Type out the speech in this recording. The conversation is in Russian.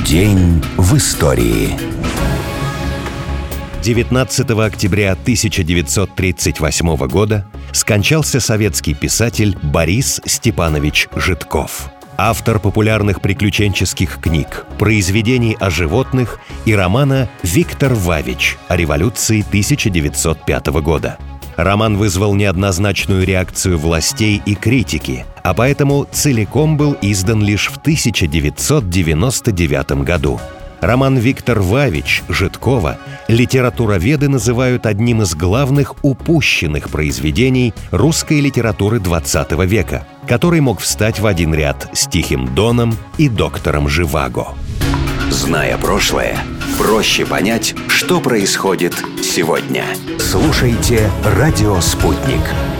День в истории. 19 октября 1938 года скончался советский писатель Борис Степанович Житков, автор популярных приключенческих книг, произведений о животных и романа «Виктор Вавич» о революции 1905 года. Роман вызвал неоднозначную реакцию властей и критики, а поэтому целиком был издан лишь в 1999 году. Роман «Виктор Вавич» Житкова литературоведы называют одним из главных упущенных произведений русской литературы XX века, который мог встать в один ряд с «Тихим доном» и «Доктором Живаго». Зная прошлое, проще понять, что происходит сегодня. Слушайте «Радио Спутник».